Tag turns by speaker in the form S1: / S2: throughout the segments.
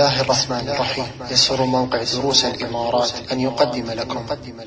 S1: الله الرحمن الرحيم. يسر موقع دروس الإمارات أن يقدم لكم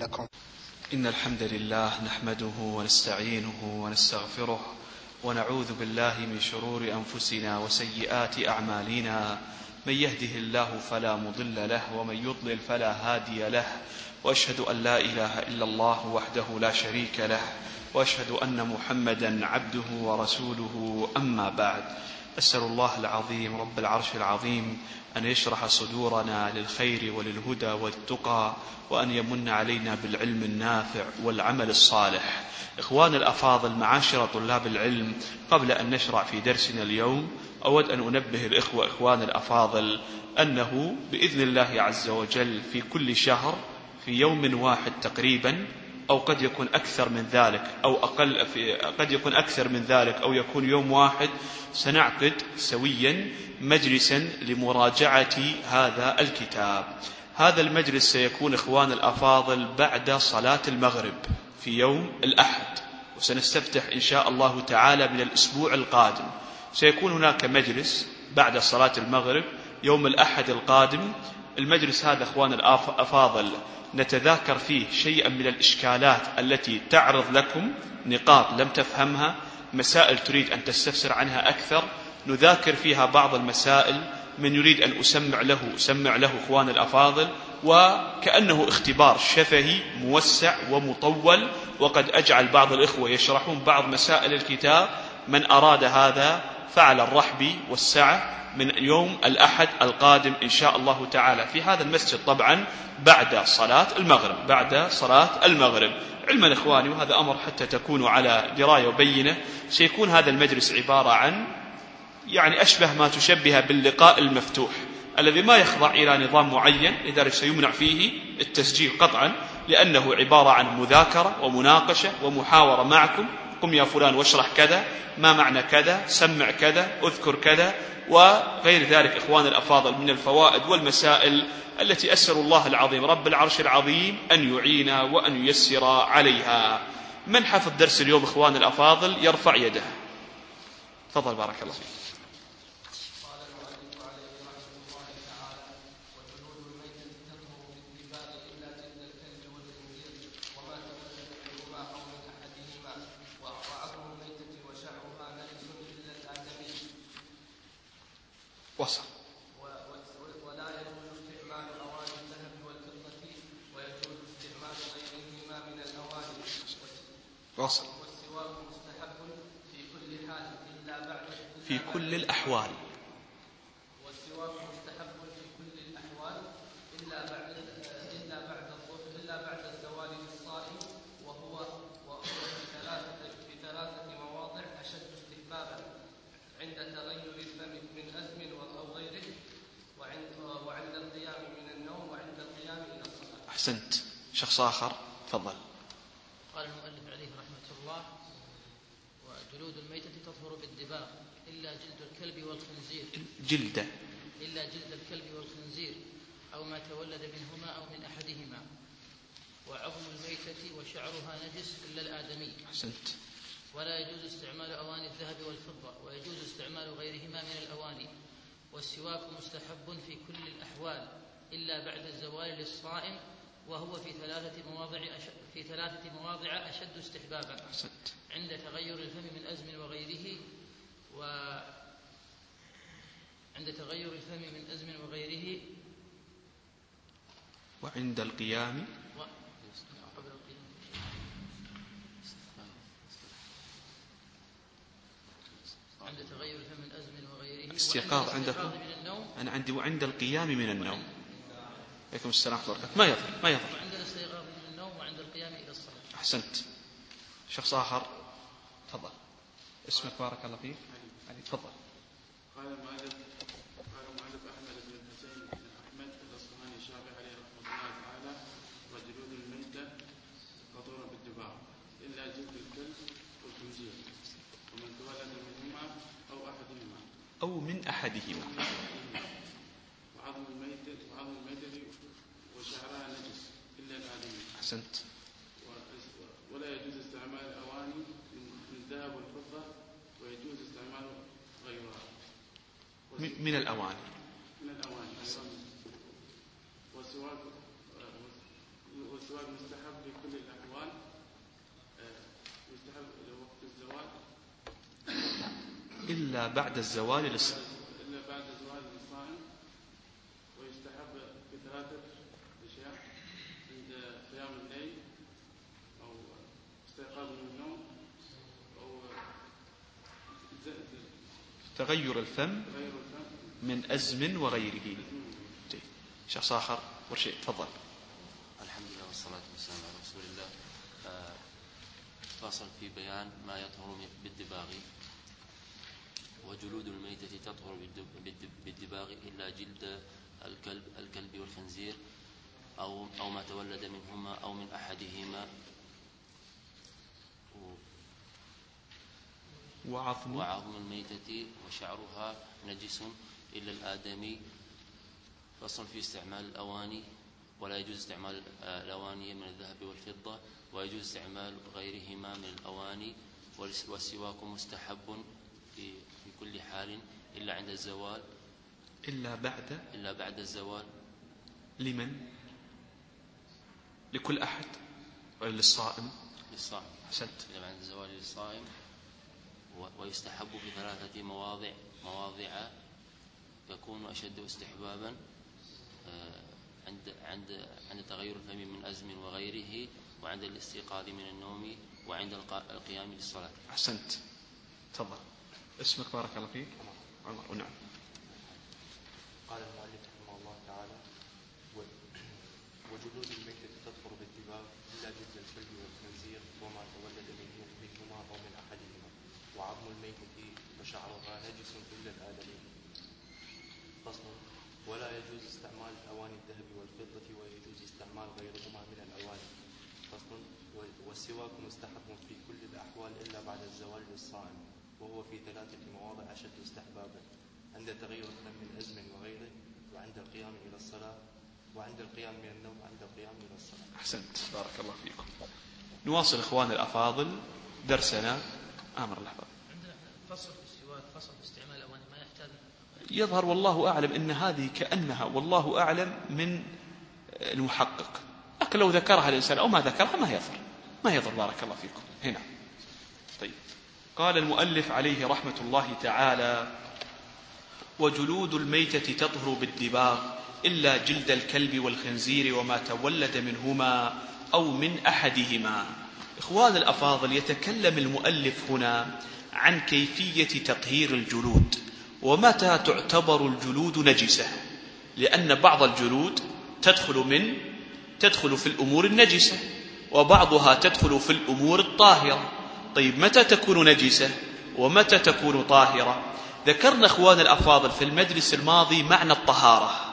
S2: إن الحمد لله نحمده ونستعينه ونستغفره ونعوذ بالله من شرور أنفسنا وسيئات أعمالنا. من يهده الله فلا مضل له ومن يضلل فلا هادي له، وأشهد أن لا إله إلا الله وحده لا شريك له، وأشهد أن محمدا عبده ورسوله. أما بعد، أسأل الله العظيم رب العرش العظيم أن يشرح صدورنا للخير وللهدى والتقى، وأن يمن علينا بالعلم النافع والعمل الصالح. إخوان الأفاضل، معاشر طلاب العلم، قبل أن نشرع في درسنا اليوم أود أن أنبه الإخوة إخوان الأفاضل أنه بإذن الله عز وجل في كل شهر في يوم واحد تقريبا، أو قد يكون أكثر من ذلك أو أقل، قد يكون أكثر من ذلك أو يكون يوم واحد، سنعقد سويا مجلسا لمراجعة هذا الكتاب. هذا المجلس سيكون إخوان الأفاضل بعد صلاة المغرب في يوم الأحد، وسنستفتح إن شاء الله تعالى من الأسبوع القادم. سيكون هناك مجلس بعد صلاة المغرب يوم الأحد القادم. المجلس هذا إخوان الأفاضل نتذاكر فيه شيئا من الإشكالات التي تعرض لكم، نقاط لم تفهمها، مسائل تريد أن تستفسر عنها أكثر، نذاكر فيها بعض المسائل. من يريد أن أسمع له إخوان الأفاضل، وكأنه اختبار شفهي موسع ومطول، وقد أجعل بعض الإخوة يشرحون بعض مسائل الكتاب. من أراد هذا فعلى الرحب والسعة من يوم الأحد القادم إن شاء الله تعالى في هذا المسجد، طبعا بعد صلاة المغرب. علما إخواني، وهذا أمر حتى تكونوا على دراية وبينة، سيكون هذا المجلس عبارة عن أشبه ما تشبه باللقاء المفتوح الذي ما يخضع إلى نظام معين، لذلك سيمنع فيه التسجيل قطعا، لأنه عبارة عن مذاكرة ومناقشة ومحاورة معكم. قم يا فلان واشرح كذا، ما معنى كذا، سمع كذا، اذكر كذا، وغير ذلك إخوان الأفاضل من الفوائد والمسائل التي أسأل الله العظيم رب العرش العظيم أن يعين وأن ييسر عليها. من حفظ درس اليوم إخوان الأفاضل يرفع يده. تفضل بارك الله فيك. وصل.
S3: ولا يجوز استعمال أواني الذهب والفضة، ويجوز استعمال غيرهما من الأواني.
S2: وصل.
S3: والسواك مستحب في كل حال
S2: في كل الأحوال.
S3: والسواك مستحب في كل الأحوال إلا بعد الزوال للصائم، وهو في ثلاثة مواضع أشد استحبابا: عند تغير الفم من أزم أو غيره، وعند القيام من النوم، وعند القيام إلى الصلاة.
S2: أحسنت. شخص آخر تفضل.
S4: قال المؤلف عليه رحمة الله: وجلود الميتة تطهر بالدباغ إلا جلد الكلب والخنزير. إلا جلد الكلب والخنزير أو ما تولد منهما أو من أحدهما. وعظم الميتة وشعرها نجس إلا الآدمي.
S2: أحسنت.
S4: ولا يجوز استعمال أواني الذهب والفضة، ويجوز استعمال غيرهما من الأواني. والسواك مستحب في كل الأحوال إلا بعد الزوال للصائم، وهو في ثلاثة مواضع أشد استحبابا: عند تغير الفم من أزم وغيره،
S2: وعند القيام
S4: عند تغير الفم من أزم وغيره.
S2: استيقاظ عندكم؟ أنا عندي وعند القيام من النوم. عليكم السلام ورحمة الله. ما يضر.
S4: وعند الاستيقاظ من النوم وعند القيام إلى الصلاة.
S2: أحسنت. شخص آخر تفضل. اسمك بارك الله فيك. علي تفضل.
S5: قال المؤلف أحمد بن الحسين بن أحمد الأصفهاني الشافعي عليه رحمة الله تعالى: وجلود الميتة تطهر بالدباغ إلا جلد الكلب والخنزير، ومن تولد منهما أو من أحدهما. وعظم الميتة وشعرها نجس إلا الآدمي.
S2: أحسنت.
S5: ولا يجوز استعمال أواني من الذهب والفضة، ويجوز استعمال غيرها
S2: من الأواني. إلا بعد الزوال للصائم.
S5: إلا بعد الزوال للصائم. ويستحب في ثلاثة أشياء: عند قيام الليل، أو استيقاظ من النوم، أو
S2: تغير الفم من أزم وغيره. شيخ صاخر ورشيء، تفضل.
S6: الحمد لله والصلاة والسلام على رسول الله. فصل في بيان ما يطهر بالدباغ. وجلود الميتة تطهر بالدباغ إلا جلد الكلب والخنزير أو ما تولد منهما أو من أحدهما. وعظم الميتة وشعرها نجس إلا الآدمي. فصل في استعمال الأواني. ولا يجوز استعمال الأواني من الذهب والفضة، ويجوز استعمال غيرهما من الأواني. والسواك مستحب في كل حال إلا عند الزوال. إلا بعد الزوال.
S2: لمن؟ لكل أحد ولا للصائم؟
S6: للصائم.
S2: أحسنت.
S6: إلا بعد الزوال للصائم. ويستحب في ثلاثة مواضع يكون أشد استحبابا: عند تغير الفم من أزم وغيره، وعند الاستيقاظ من النوم، وعند القيام للصلاة.
S2: أحسنت. تفضل. اسمك بارك الله فيك. عمر. نعم.
S7: قال المؤلف رحمه الله تعالى: وجلود الميتة تطهر بالدباغ إلا جلد الكلب والخنزير وما تولد منهما أو من أحدهما. وعظم الميتة وشعرها نجس إلا الآدمي. فصل: ولا يجوز استعمال أواني الذهب والفضة، ويجوز استعمال غيرهما من الأواني. فصل: والسواك مستحب في كل الأحوال إلا بعد الزوال للصائم، وهو في ثلاثة مواضع أشد استحبابا: عند تغير الفم من أزم وغيره، وعند القيام إلى الصلاة، وعند القيام من النوم، وعند القيام إلى الصلاة.
S2: أحسنت، بارك الله فيكم. نواصل إخوان الأفاضل درسنا. آمر الأحباب.
S4: عندنا فصل في السواك، فصل في استعمال الأواني، ما يحتاج.
S2: يظهر والله أعلم إن هذه كأنها والله أعلم من المحقق، لكن لو ذكرها الإنسان أو ما ذكرها ما يضر بارك الله فيكم. هنا طيب. قال المؤلف عليه رحمة الله تعالى: وجلود الميتة تطهر بالدباغ إلا جلد الكلب والخنزير وما تولد منهما أو من أحدهما. إخوان الأفاضل، يتكلم المؤلف هنا عن كيفية تطهير الجلود ومتى تعتبر الجلود نجسة، لأن بعض الجلود تدخل في الأمور النجسة، وبعضها تدخل في الأمور الطاهرة. طيب، متى تكون نجسة ومتى تكون طاهرة؟ ذكرنا إخوان الأفاضل في المجلس الماضي معنى الطهارة،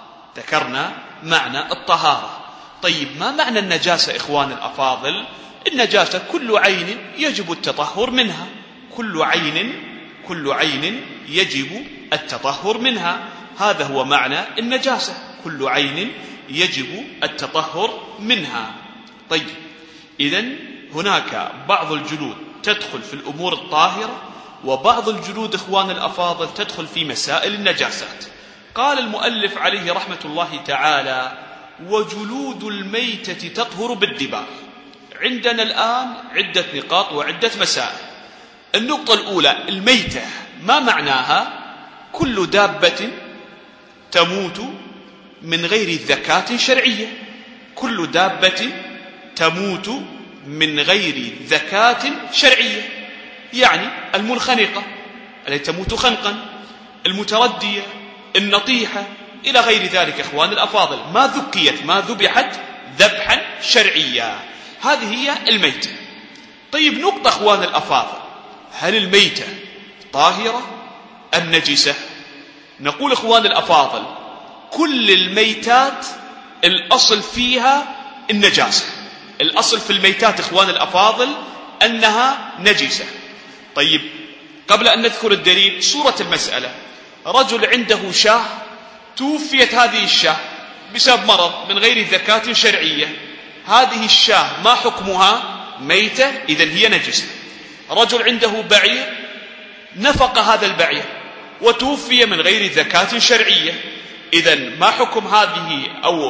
S2: طيب، ما معنى النجاسة إخوان الأفاضل؟ النجاسة كل عين يجب التطهر منها، كل عين يجب التطهر منها، هذا هو معنى النجاسة، كل عين يجب التطهر منها. طيب، إذن هناك بعض الجلود تدخل في الأمور الطاهرة، وبعض الجلود إخوان الأفاضل تدخل في مسائل النجاسات. قال المؤلف عليه رحمة الله تعالى: وجلود الميتة تطهر بالدباغ. عندنا الآن عدة نقاط وعدة مسائل. النقطة الأولى: الميتة ما معناها؟ كل دابة تموت من غير ذكاة شرعية، كل دابة تموت من غير ذكاة شرعية، يعني المنخنقة التي تموت خنقا، المتردية، النطيحة، إلى غير ذلك. إخوان الأفاضل، ما ذبحت ذبحا شرعيا، هذه هي الميتة. طيب، نقطة إخوان الأفاضل: هل الميتة طاهرة أم نجسة؟ نقول إخوان الأفاضل: كل الميتات الأصل فيها النجاسة، الأصل في الميتات إخوان الأفاضل أنها نجسة. طيب، قبل أن نذكر الدليل، صورة المسألة: رجل عنده شاة، توفيت هذه الشاة بسبب مرض من غير ذكاة شرعية، هذه الشاة ما حكمها؟ ميتة، إذن هي نجسة. رجل عنده بعير، نفق هذا البعير وتوفي من غير ذكاة شرعية، إذن ما حكم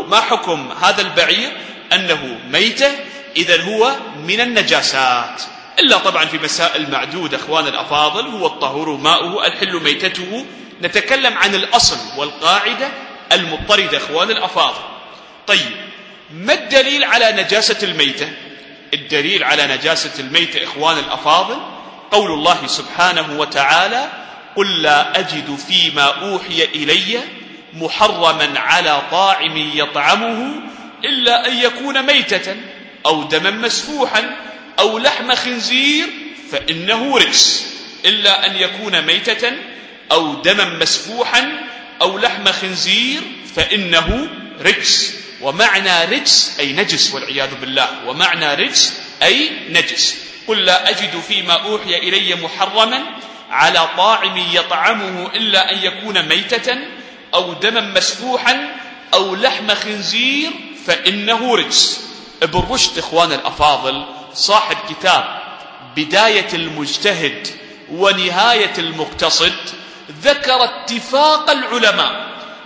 S2: هذا البعير؟ أنه ميتة، إذن هو من النجاسات. إلا طبعا في مسائل معدودة أخوان الأفاضل، هو الطهور ماؤه الحل ميتته. نتكلم عن الأصل والقاعدة المضطردة أخوان الأفاضل. طيب، ما الدليل على نجاسة الميتة؟ الدليل على نجاسة الميتة إخوان الأفاضل قول الله سبحانه وتعالى: قل لا أجد فيما أوحي إلي محرما على طاعم يطعمه إلا أن يكون ميتة أو دما مسفوحا أو لحم خنزير فإنه رجس. إلا أن يكون ميتة أو دما مسفوحا أو لحم خنزير فإنه رجس. ومعنى رجس أي نجس والعياذ بالله، ومعنى رجس أي نجس. قل لا أجد فيما أوحي إلي محرما على طاعم يطعمه إلا أن يكون ميتة أو دما مسفوحا أو لحم خنزير فإنه رجس. ابن رشد إخوان الأفاضل صاحب كتاب بداية المجتهد ونهاية المقتصد ذكر اتفاق العلماء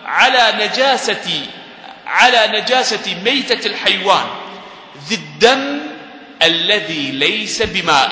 S2: على نجاسة ميتة الحيوان ذي الدم الذي ليس بماء.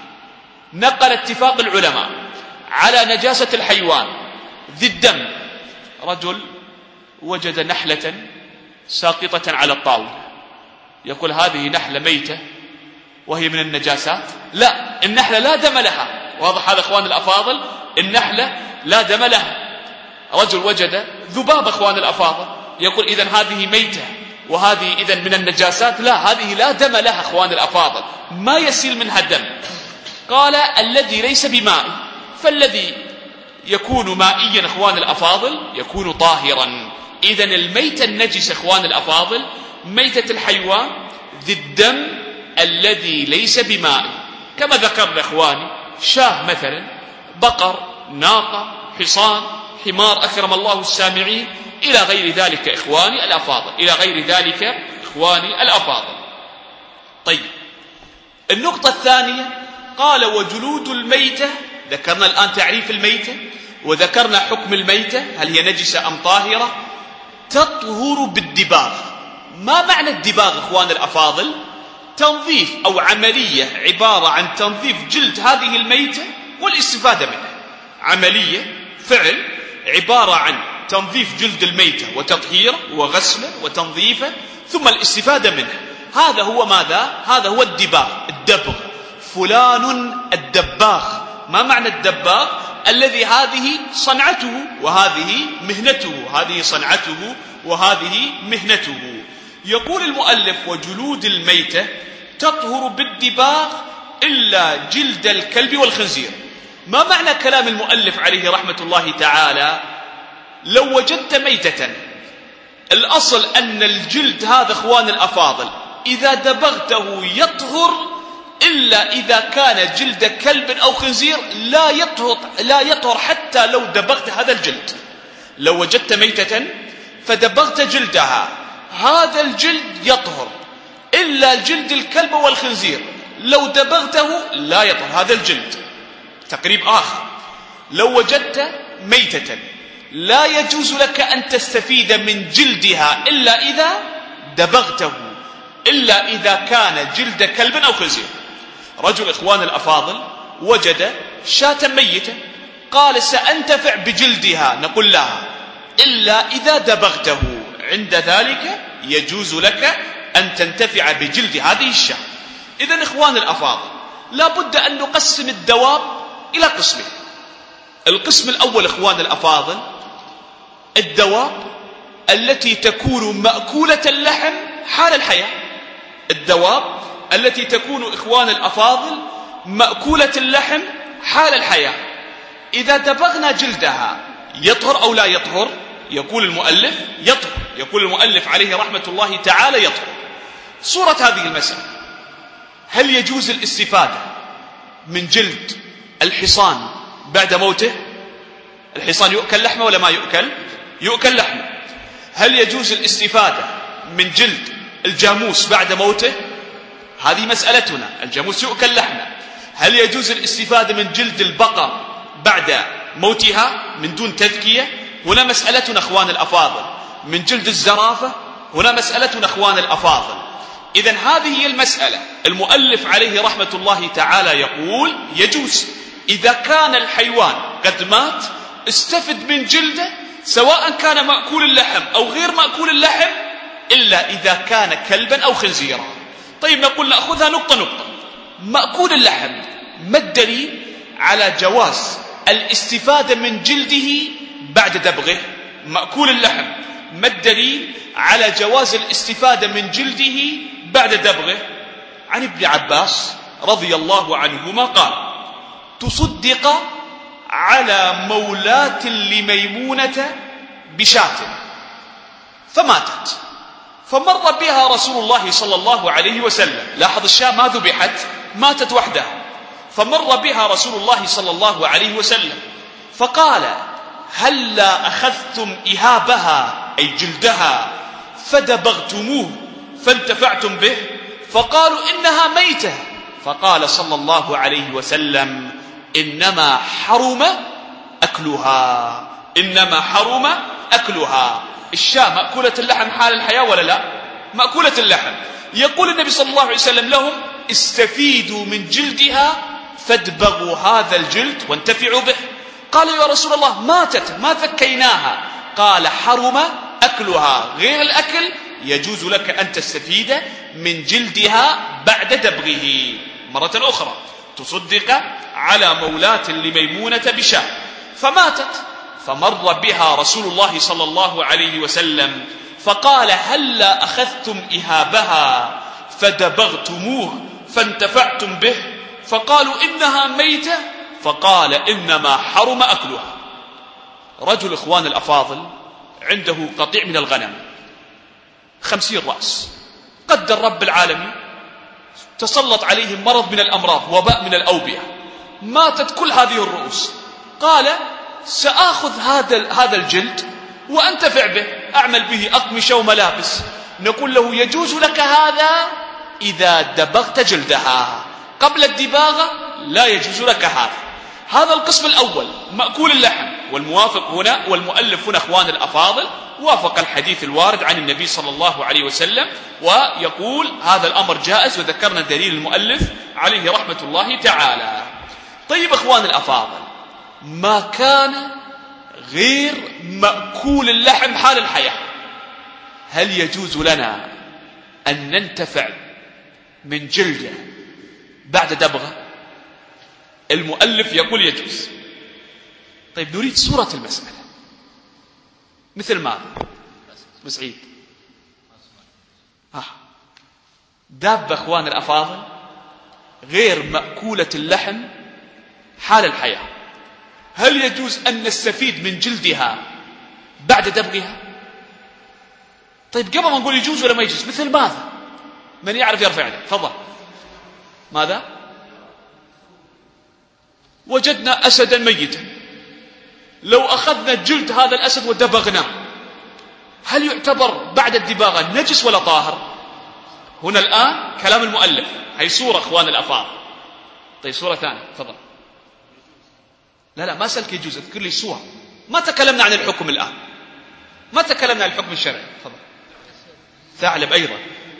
S2: نقل اتفاق العلماء على نجاسة الحيوان ذي الدم. رجل وجد نحلة ساقطة على الطاولة، يقول هذه نحلة ميتة وهي من النجاسات؟ لا، النحلة لا دم لها. واضح هذا أخوان الأفاضل؟ النحلة لا دم لها. رجل وجد ذباب أخوان الأفاضل، يقول إذن هذه ميتة وهذه إذن من النجاسات؟ لا، هذه لا دم لها أخوان الأفاضل، ما يسيل منها الدم. قال الذي ليس بماء، فالذي يكون مائيا أخوان الأفاضل يكون طاهرا. إذن الميتة النجس أخوان الأفاضل ميتة الحيوان ذي الدم الذي ليس بماء، كما ذكرنا أخواني: شاه مثلا، بقر، ناقة، حصان، حمار، أكرم الله السامعين، إلى غير ذلك إخواني الأفاضل، إلى غير ذلك إخواني الأفاضل. طيب، النقطة الثانية قال: وجلود الميتة. ذكرنا الآن تعريف الميتة وذكرنا حكم الميتة، هل هي نجسة أم طاهرة؟ تطهر بالدباغ. ما معنى الدباغ إخوان الأفاضل؟ تنظيف أو عملية عبارة عن تنظيف جلد هذه الميتة والاستفادة منها. عملية فعل عبارة عن تنظيف جلد الميتة وتطهيره وغسله وتنظيفه ثم الاستفادة منه. هذا هو ماذا؟ هذا هو الدباغ، الدبغ. فلان الدباغ. ما معنى الدباغ؟ الذي هذه صنعته وهذه مهنته، هذه صنعته وهذه مهنته. يقول المؤلف: وجلود الميتة تطهر بالدباغ إلا جلد الكلب والخنزير. ما معنى كلام المؤلف عليه رحمة الله تعالى؟ لو وجدت ميتة، الأصل أن الجلد هذا أخوان الأفاضل إذا دبغته يطهر، إلا إذا كان جلد كلب أو خنزير لا يطهر حتى لو دبغت هذا الجلد. لو وجدت ميتة فدبغت جلدها، هذا الجلد يطهر، إلا جلد الكلب والخنزير لو دبغته لا يطهر هذا الجلد. تقريب آخر: لو وجدت ميتة لا يجوز لك أن تستفيد من جلدها إلا إذا دبغته، إلا إذا كان جلد كلب أو خنزير. رجل إخوان الأفاضل وجد شاة ميتة، قال: سأنتفع بجلدها. نقول لها: إلا إذا دبغته، عند ذلك يجوز لك أن تنتفع بجلد هذه الشاة. إذن إخوان الأفاضل لا بد أن نقسم الدواب إلى قسمين. القسم الأول إخوان الأفاضل الدواب التي تكون مأكولة اللحم حال الحياة. الدواب التي تكون إخوان الأفاضل مأكولة اللحم حال الحياة، إذا دبغنا جلدها يطهر أو لا يطهر؟ يقول المؤلف يطهر. يقول المؤلف عليه رحمة الله تعالى يطهر. صورة هذه المسألة: هل يجوز الاستفادة من جلد الحصان بعد موته؟ الحصان يؤكل لحمه ولا ما يؤكل؟ يؤكل لحمه. هل يجوز الاستفادة من جلد الجاموس بعد موته؟ هذه مسألتنا، الجاموس يؤكل لحمه. هل يجوز الاستفادة من جلد البقر بعد موتها من دون تذكية؟ هنا مسألتنا أخوان الأفاضل. من جلد الزرافة هنا مسألتنا أخوان الأفاضل. إذن هذه هي المسألة. المؤلف عليه رحمة الله تعالى يقول يجوز إذا كان الحيوان قد مات استفد من جلده، سواء كان مأكول اللحم أو غير مأكول اللحم، إلا إذا كان كلبا أو خنزيرا. طيب نقول نأخذها نقطة نقطة. مأكول اللحم، ما الدليل على جواز الاستفادة من جلده بعد دبغه؟ مأكول اللحم، ما الدليل على جواز الاستفادة من جلده بعد دبغه؟ عن ابن عباس رضي الله عنهما قال: تصدق على مولاة لميمونة بشاة فماتت، فمر بها رسول الله صلى الله عليه وسلم. لاحظ، الشاة ما ذبحت، ماتت وحدها. فمر بها رسول الله صلى الله عليه وسلم فقال: هلا أخذتم إهابها أي جلدها فدبغتموه فانتفعتم به؟ فقالوا: إنها ميتة. فقال صلى الله عليه وسلم: إنما حرم أكلها، إنما حرم أكلها. الشاة مأكولة اللحم حال الحياة ولا لا؟ مأكولة اللحم. يقول النبي صلى الله عليه وسلم لهم: استفيدوا من جلدها فادبغوا هذا الجلد وانتفعوا به. قالوا: يا رسول الله ماتت ما ذكيناها. قال: حرم أكلها، غير الأكل يجوز لك أن تستفيد من جلدها بعد دبغه. مرة أخرى: تصدق على مولاة لميمونة بشاة فماتت، فمر بها رسول الله صلى الله عليه وسلم فقال: هلا أخذتم إهابها فدبغتموه فانتفعتم به؟ فقالوا: إنها ميتة. فقال: إنما حرم أكلها. رجل إخوان الأفاضل عنده قطيع من الغنم 50 رأس، قدر رب العالمين تسلط عليهم مرض من الأمراض، وباء من الأوبئة، ماتت كل هذه الرؤوس. قال: سآخذ هذا الجلد وأنتفع به، أعمل به أقمشة وملابس. نقول له: يجوز لك هذا إذا دبغت جلدها، قبل الدباغة لا يجوز لك هذا. هذا القسم الأول، مأكول اللحم. والموافق هنا والمؤلف هنا إخوان الأفاضل وافق الحديث الوارد عن النبي صلى الله عليه وسلم، ويقول هذا الأمر جائز، وذكرنا دليل المؤلف عليه رحمة الله تعالى. طيب إخوان الأفاضل، ما كان غير مأكول اللحم حال الحياة، هل يجوز لنا أن ننتفع من جلده بعد دبغه؟ المؤلف يقول يجوز. طيب نريد صورة المسألة. مثل ماذا؟ مسعيد دابة إخوان الأفاضل غير مأكولة اللحم حال الحياة، هل يجوز أن نستفيد من جلدها بعد دبغها؟ طيب قبل ما نقول يجوز ولا ما يجوز، مثل ماذا؟ من يعرف يرفع يده؟ تفضل. ماذا؟ وجدنا أسدا ميتا، لو أخذنا جلد هذا الأسد ودبغناه، هل يعتبر بعد الدباغة نجس ولا طاهر؟ هنا الآن كلام المؤلف، هي صورة إخوان الأفاضل. طيب صورة ثانية، تفضل. لا ما سألك يجوز، اذكر لي صورة. ما تكلمنا عن الحكم الآن، ما تكلمنا عن الحكم الشرعي. تفضل. ثعلب أيضا،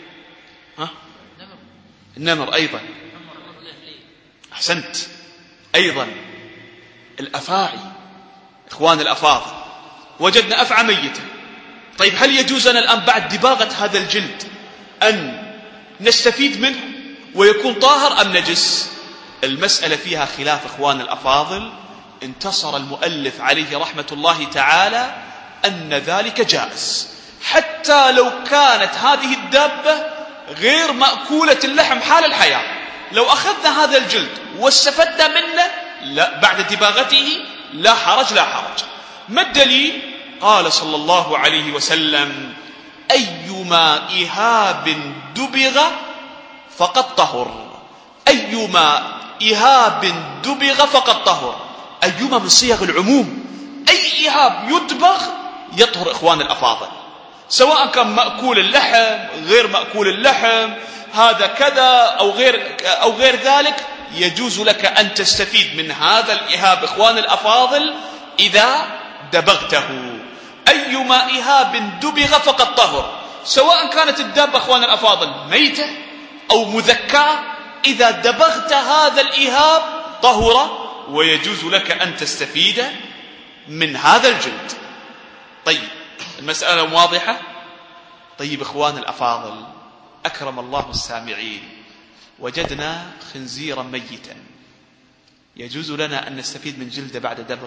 S2: النمر أيضا، أحسنت، أيضا الأفاعي إخوان الأفاضل، وجدنا أفعى ميتة. طيب هل يجوز لنا الآن بعد دباغة هذا الجلد أن نستفيد منه ويكون طاهر أم نجس؟ المسألة فيها خلاف إخوان الأفاضل. انتصر المؤلف عليه رحمة الله تعالى أن ذلك جائز، حتى لو كانت هذه الدابة غير مأكولة اللحم حال الحياة. لو أخذنا هذا الجلد واستفدنا منه لا بعد دباغته لا حرج لا حرج. ما الدليل؟ قال صلى الله عليه وسلم: أيما إهاب دبغ فقد طهر. أيما إهاب دبغ فقد طهر. أيما من صيغ العموم، أي إهاب يدبغ يطهر إخوان الأفاضل، سواء كان مأكول اللحم غير مأكول اللحم، هذا كذا أو غير ذلك، يجوز لك أن تستفيد من هذا الإهاب إخوان الأفاضل إذا دبغته. أيما إهاب دبغ فقد طهر. سواء كانت الدابة أخوان الأفاضل ميتة أو مذكاة، إذا دبغت هذا الإهاب طهر، ويجوز لك أن تستفيد من هذا الجلد. طيب المسألة واضحة؟ طيب إخوان الأفاضل، أكرم الله السامعين، وجدنا خنزيرا ميتا، يجوز لنا أن نستفيد من جلده بعد دبغ؟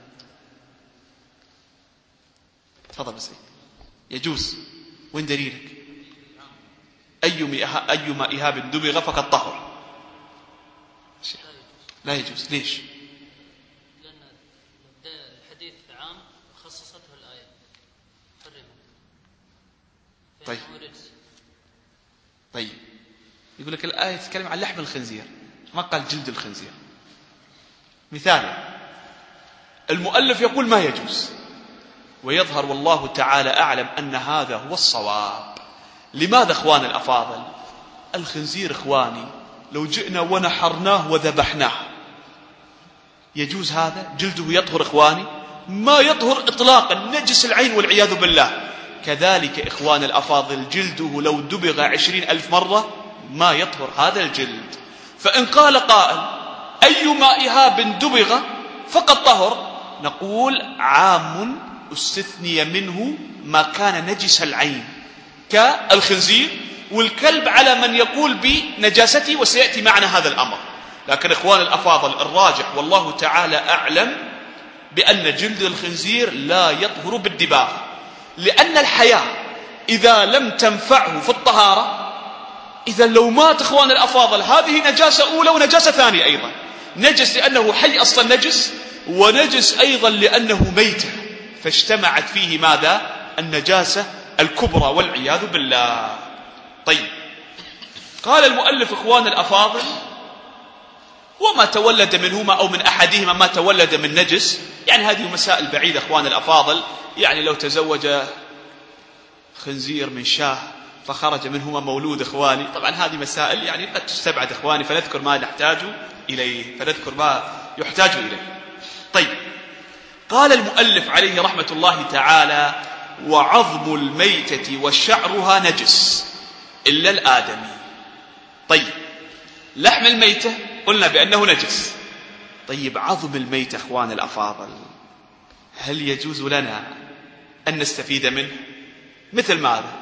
S2: تفضل بس. يجوز. وين دليلك؟ أيما إهاب دبغ فقد طهر. لا يجوز. ليش؟
S4: لأن الحديث عام خصصته الآية حرمت.
S2: طيب يقول لك الآية تتكلم عن لحم الخنزير، ما قال جلد الخنزير. مثال، المؤلف يقول ما يجوز، ويظهر والله تعالى أعلم أن هذا هو الصواب. لماذا إخوان الأفاضل؟ الخنزير إخواني لو جئنا ونحرناه وذبحناه يجوز هذا؟ جلده يطهر إخواني؟ ما يطهر إطلاقا، نجس العين والعياذ بالله. كذلك إخوان الأفاضل جلده لو دبغ 20,000 مرة ما يطهر هذا الجلد. فإن قال قائل أيما إهاب دبغ فقد طهر، نقول عام استثني منه ما كان نجس العين كالخنزير والكلب، على من يقول بنجاسته، وسيأتي معنا هذا الأمر. لكن إخوان الأفاضل الراجح والله تعالى أعلم بأن جلد الخنزير لا يطهر بالدباغ، لأن الحياة إذا لم تنفعه في الطهارة، إذا لو مات إخوان الأفاضل هذه نجاسة أولى ونجاسة ثانية أيضا. نجس لأنه حي أصلا نجس، ونجس أيضا لأنه ميت، فاجتمعت فيه ماذا؟ النجاسة الكبرى والعياذ بالله. طيب قال المؤلف إخوان الأفاضل وما تولد منهما أو من أحدهما ما تولد من نجس، يعني هذه مسائل بعيدة إخوان الأفاضل. يعني لو تزوج خنزير من شاه فخرج منهما مولود إخواني، طبعا هذه مسائل يعني قد تستبعد إخواني، فنذكر ما نحتاج إليه، طيب قال المؤلف عليه رحمة الله تعالى وعظم الميتة وشعرها نجس إلا الآدمي. طيب لحم الميتة قلنا بأنه نجس، طيب عظم الميتة إخوان الأفاضل هل يجوز لنا أن نستفيد منه؟ مثل ماذا؟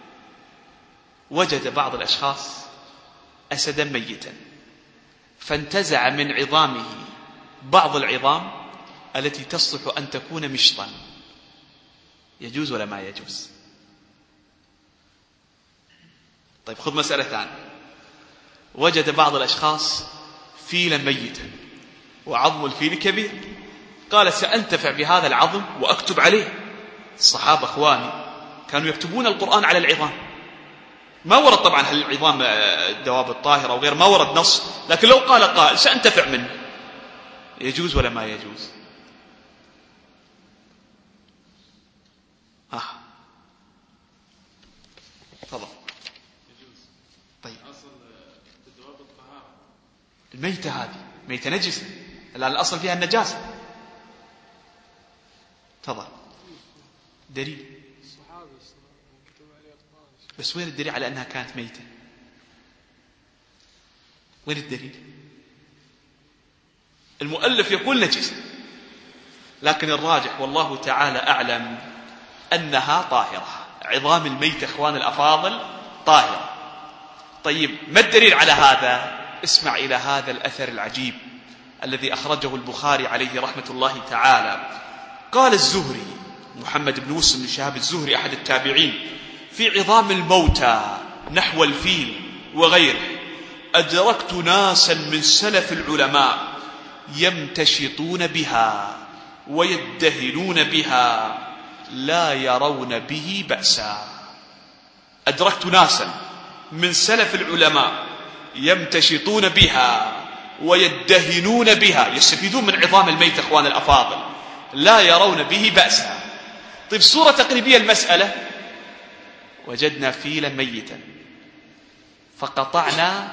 S2: وجد بعض الأشخاص أسدا ميتا فانتزع من عظامه بعض العظام التي تصلح أن تكون مشطا، يجوز ولا ما يجوز؟ طيب خذ مسألة ثانية، وجد بعض الأشخاص فيلا ميتا وعظم الفيل كبير، قال سأنتفع بهذا العظم وأكتب عليه. الصحابة أخواني كانوا يكتبون القرآن على العظام، ما ورد طبعا هل العظام الدواب الطاهرة وغير، ما ورد نص، لكن لو قال قائل سأنتفع منه يجوز ولا ما يجوز؟ تفضل. طيب
S5: الدواب الطهارة
S2: الميتة هذه ميتة نجسة، الآن الأصل فيها النجاسة. تفضل. دليل؟ بس وين الدليل على أنها كانت ميتة؟ وين الدليل؟ المؤلف يقول نجسة، لكن الراجح والله تعالى أعلم أنها طاهرة. عظام الميت إخوان الأفاضل طاهرة. طيب ما الدليل على هذا؟ اسمع إلى هذا الأثر العجيب الذي أخرجه البخاري عليه رحمة الله تعالى. قال الزهري محمد بن مسلم بن شهاب الزهري أحد التابعين في عظام الموتى نحو الفيل وغيره: أدركت ناسا من سلف العلماء يمتشطون بها ويدهنون بها لا يرون به بأسا. أدركت ناسا من سلف العلماء يمتشطون بها ويدهنون بها، يستفيدون من عظام الميت أخوان الأفاضل، لا يرون به بأسا. طيب صورة تقريبية المسألة: وجدنا فيلا ميتا فقطعنا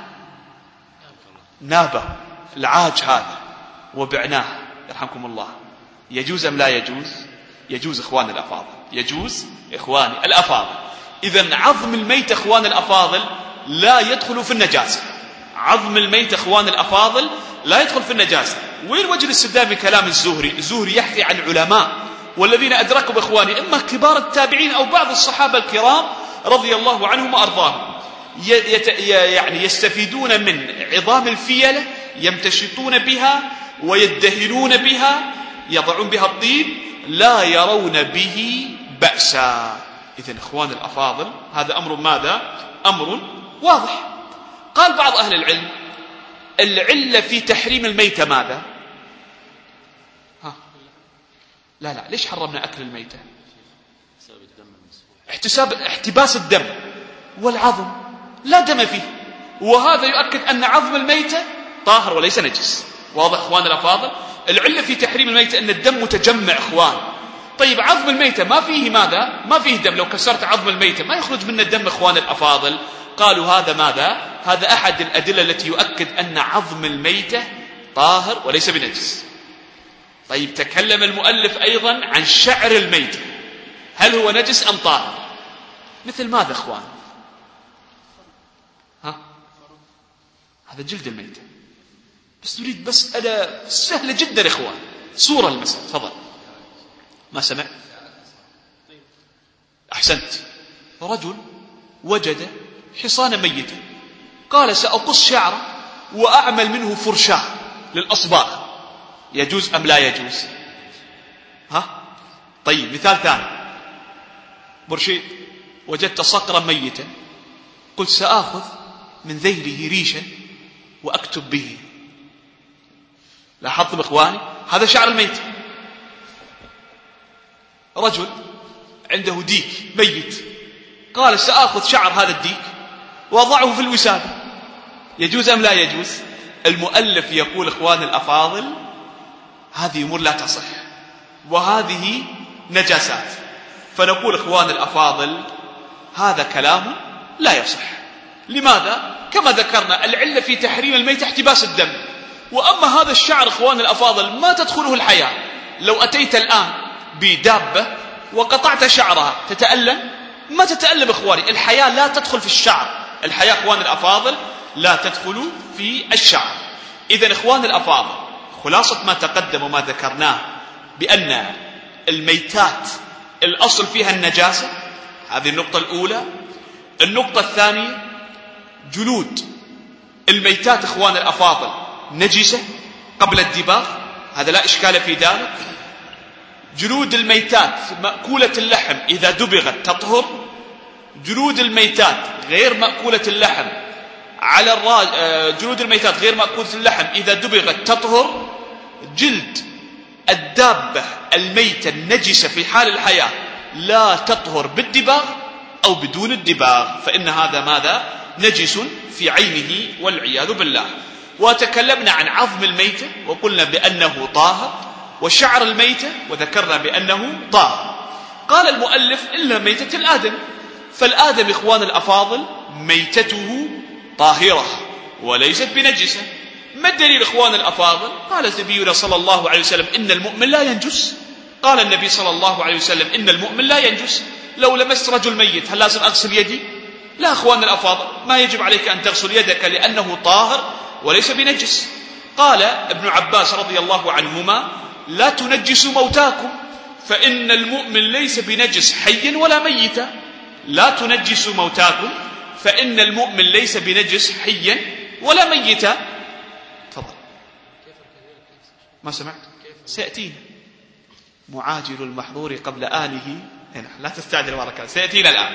S2: نابه العاج هذا وبعناه يرحمكم الله، يجوز أم لا يجوز؟ يجوز إخواني الأفاضل، يجوز إخواني الأفاضل. إذن عظم الميت أخوان الأفاضل لا يدخل في النجاسة. عظم الميت أخوان الأفاضل لا يدخل في النجاسة. وين وجه الاستدلال من كلام الزهري؟ الزهري يحكي عن علماء والذين أدركوا بإخواني إما كبار التابعين أو بعض الصحابة الكرام رضي الله عنهم وأرضاهم، يعني يستفيدون من عظام الفيلة، يمتشطون بها ويدهنون بها، يضعون بها الطيب، لا يرون به بأسا. إذن إخوان الأفاضل هذا أمر ماذا؟ أمر واضح. قال بعض أهل العلم العلة في تحريم الميتة ماذا؟ لا ليش حرمنا أكل الميتة؟ احتباس الدم والعظم لا دم فيه، وهذا يؤكد أن عظم الميتة طاهر وليس نجس. واضح إخوان الأفاضل؟ العلة في تحريم الميتة أن الدم متجمع إخوان. طيب عظم الميتة ما فيه ماذا؟ ما فيه دم. لو كسرت عظم الميتة ما يخرج منه الدم إخوان الأفاضل. قالوا هذا ماذا؟ هذا أحد الأدلة التي يؤكد أن عظم الميتة طاهر وليس بنجس. طيب تكلم المؤلف أيضا عن شعر الميتة، هل هو نجس أم طاهر؟ مثل ماذا إخوان؟ هذا جلد الميتة. بس نريد مسألة سهلة جدا إخوان، صورة المسألة. تفضل. ما سمع؟ أحسنت. رجل وجد حصانا ميتا، قال سأقص شعره وأعمل منه فرشاة للأصباغ، يجوز أم لا يجوز؟ طيب مثال ثاني، مرشد وجدت صقرا ميتا، قلت سآخذ من ذيله ريشا وأكتب به. لاحظتم إخواني؟ هذا شعر الميت. رجل عنده ديك ميت، قال سآخذ شعر هذا الديك وأضعه في الوسادة، يجوز أم لا يجوز؟ المؤلف يقول إخوان الأفاضل هذه أمور لا تصح وهذه نجاسات. فنقول إخوان الأفاضل هذا كلام لا يصح. لماذا؟ كما ذكرنا العلة في تحريم الميت احتباس الدم. وأما هذا الشعر إخوان الأفاضل ما تدخله الحياة. لو أتيت الآن بدابة وقطعت شعرها تتألم؟ ما تتألم إخواني. الحياة لا تدخل في الشعر. الحياة إخوان الأفاضل لا تدخل في الشعر. إذن إخوان الأفاضل خلاصة ما تقدم وما ذكرناه بأن الميتات الأصل فيها النجاسة، هذه النقطة الأولى. النقطة الثانية جلود الميتات إخوان الأفاضل نجسة قبل الدباغ، هذا لا إشكال في ذلك. جلود الميتات مأكولة اللحم إذا دبغت تطهر. جلود الميتات غير مأكولة اللحم على جلود الميتات غير مأكولة اللحم إذا دبغت تطهر. جلد الدابة الميتة النجسة في حال الحياة لا تطهر بالدباغ أو بدون الدباغ، فإن هذا ماذا؟ نجس في عينه والعياذ بالله. وتكلمنا عن عظم الميتة وقلنا بأنه طاهر، وشعر الميتة وذكرنا بأنه طاهر. قال المؤلف إلا ميتة الآدم، فالآدم إخوان الأفاضل ميتته طاهرة وليست بنجسة. ما الدليل إخوان الأفاضل؟ قال نبينا صلى الله عليه وسلم إن المؤمن لا ينجس. قال النبي صلى الله عليه وسلم إن المؤمن لا ينجس. لو لمست رجل ميت هل لازم أغسل يدي؟ لا إخوان الأفاضل، ما يجب عليك أن تغسل يدك لأنه طاهر وليس بنجس. قال ابن عباس رضي الله عنهما لا تنجسوا موتاكم فإن المؤمن ليس بنجس حيا ولا ميتا. لا تنجسوا موتاكم فإن المؤمن ليس بنجس حيا ولا ميتا. تفضل. ما سمعت؟ سيأتينا معاجل المحظور قبل آله. هنا لا تستعجل بارك الله، سيأتينا الآن.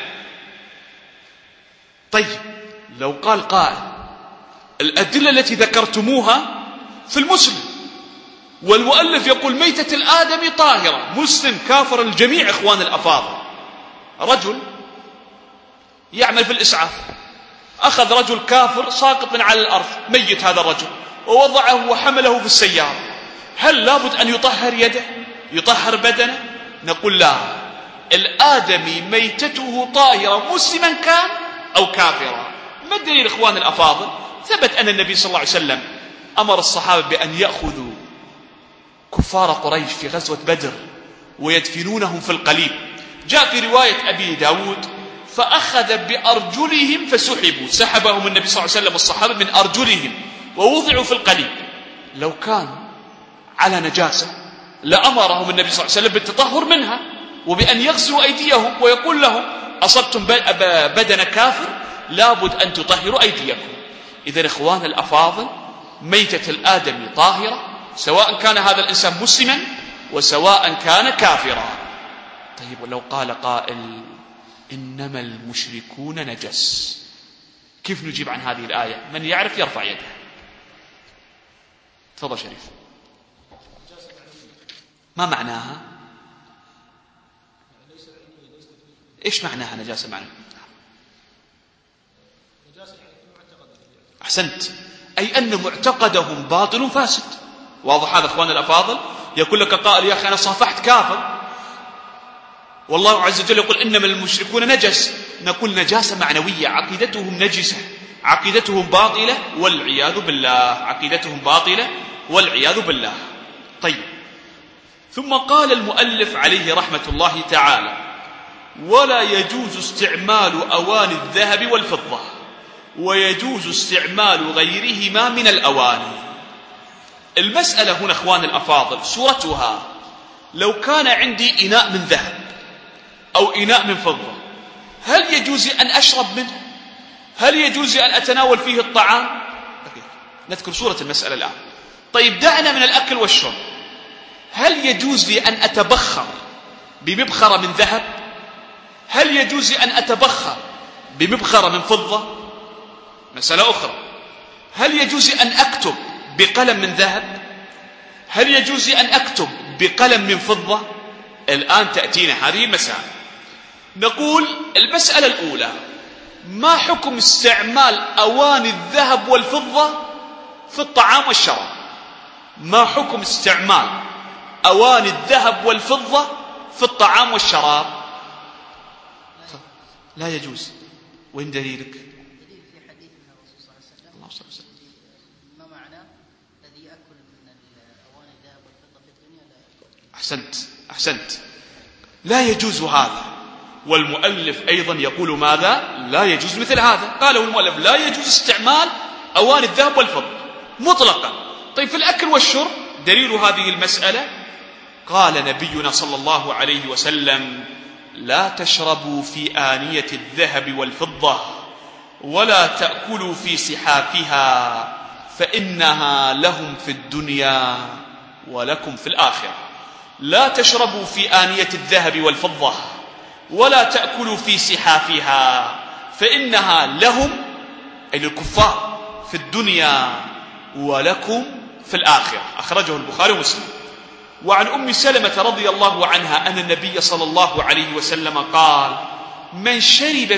S2: طيب لو قال قائل الأدلة التي ذكرتموها في المسلم والمؤلف يقول ميتة الآدم طاهرة، مسلم كافر الجميع إخوان الأفاضل. رجل يعمل في الإسعاف، أخذ رجل كافر ساقط من على الأرض ميت هذا الرجل ووضعه وحمله في السيارة، هل لابد أن يطهر يده يطهر بدنه؟ نقول لا، الآدمي ميتته طاهرة مسلما كان أو كافرا. ما الدليل إخوان الأفاضل؟ ثبت أن النبي صلى الله عليه وسلم أمر الصحابة بأن يأخذوا كفار قريش في غزوة بدر ويدفنونهم في القليب. جاء في رواية أبي داود فأخذ بأرجلهم فسحبوا، سحبهم النبي صلى الله عليه وسلم والصحابة من أرجلهم ووضعوا في القليب. لو كان على نجاسة لأمرهم النبي صلى الله عليه وسلم بالتطهر منها وبأن يغسلوا أيديهم ويقول لهم أصبتم بدن كافر لابد أن تطهروا أيديكم. إذن إخوان الأفاضل، ميتة الآدمي طاهرة سواء كان هذا الإنسان مسلما وسواء كان كافرا. طيب ولو قال قائل إنما المشركون نجس، كيف نجيب عن هذه الآية؟ من يعرف يرفع يده. تفضل شريف. ما معناها؟ إيش معناها نجاسة معنى؟ أحسنت، أي أن معتقدهم باطل فاسد. واضح هذا أخوان الأفاضل؟ يقول لك قائل يا أخي أنا صافحت كافر، والله عز وجل يقول إنما المشركون نجس، نقول نجاسة معنوية، عقيدتهم نجسة، عقيدتهم باطلة والعياذ بالله، عقيدتهم باطلة والعياذ بالله. طيب، ثم قال المؤلف عليه رحمة الله تعالى: ولا يجوز استعمال أواني الذهب والفضة، ويجوز استعمال غيرهما من الأواني. المسألة هنا أخوان الأفاضل صورتها: لو كان عندي إناء من ذهب أو إناء من فضة، هل يجوز أن أشرب منه؟ هل يجوز أن أتناول فيه الطعام؟ نذكر صورة المسألة الآن. طيب دعنا من الأكل والشرب، هل يجوز لي أن أتبخر بمبخرة من ذهب؟ هل يجوز أن أتبخر بمبخرة من فضة؟ مسألة أخرى. هل يجوز أن أكتب بقلم من ذهب؟ هل يجوز أن أكتب بقلم من فضة؟ الآن تأتينا هذه المسائل. نقول المسألة الأولى: ما حكم استعمال أواني الذهب والفضة في الطعام والشراب؟ ما حكم استعمال أواني الذهب والفضة في الطعام والشراب؟ لا يجوز. وين دليلك؟
S8: دليل في حديث الرسول صلى الله عليه وسلم ما معناه الذي يأكل من أواني الذهب والفضة في الدنيا لا يأكل.
S2: أحسنت، لا يجوز هذا. والمؤلف أيضا يقول ماذا؟ لا يجوز مثل هذا. قاله المؤلف: لا يجوز استعمال أواني الذهب والفضة مطلقا. طيب في الأكل والشرب دليل هذه المسألة: قال نبينا صلى الله عليه وسلم: لا تشربوا في آنية الذهب والفضة ولا تأكلوا في سحافها فإنها لهم في الدنيا ولكم في الآخرة. لا تشربوا في آنية الذهب والفضة ولا تأكلوا في سحافها فإنها لهم، أي للكفار، في الدنيا ولكم في الآخرة. أخرجه البخاري ومسلم. وعن أم سلمة رضي الله عنها أن النبي صلى الله عليه وسلم قال: من شرب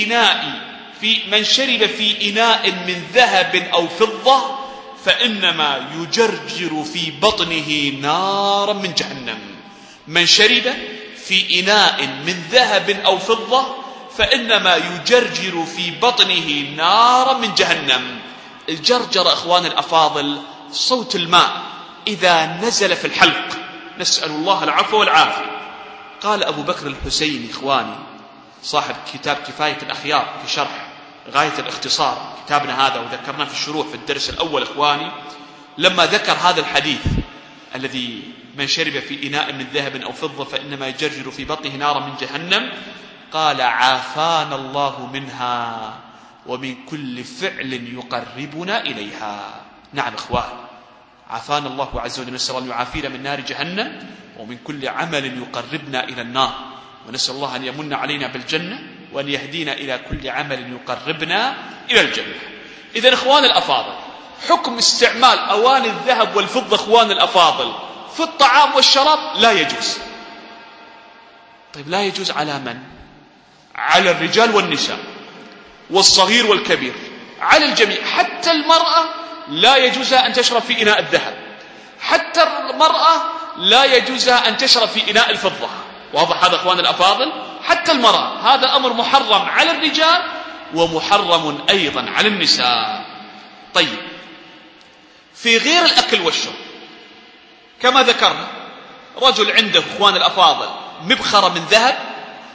S2: في إناء من ذهب أو فضة فإنما يجرجر في بطنه نارا من جهنم. من شرب في إناء من ذهب أو فضة فإنما يجرجر في بطنه نارا من جهنم. الجرجر أخوان الأفاضل صوت الماء إذا نزل في الحلق، نسأل الله العفو والعافية. قال أبو بكر الحسيني إخواني صاحب كتاب كفاية الأخيار في شرح غاية الاختصار، كتابنا هذا وذكرنا في الشروح في الدرس الأول إخواني، لما ذكر هذا الحديث الذي من شرب في إناء من ذهب أو فضة فإنما يجرجر في بطنه نارا من جهنم، قال: عافانا الله منها ومن كل فعل يقربنا إليها. نعم إخوان، عافانا الله عز وجل، نسأل الله أن يعافينا من نار جهنم ومن كل عمل يقربنا إلى النار، ونسأل الله أن يمن علينا بالجنة وأن يهدينا إلى كل عمل يقربنا إلى الجنة. إذن إخوان الأفاضل، حكم استعمال أواني الذهب والفضة إخوان الأفاضل في الطعام والشراب لا يجوز. طيب لا يجوز على من؟ على الرجال والنساء والصغير والكبير، على الجميع. حتى المرأة لا يجوز أن تشرب في إناء الذهب، حتى المرأة لا يجوز أن تشرب في إناء الفضة. واضح هذا أخوان الأفاضل؟ حتى المرأة، هذا أمر محرم على الرجال ومحرم أيضا على النساء. طيب في غير الأكل والشرب كما ذكرنا، رجل عنده إخوان الأفاضل مبخرة من ذهب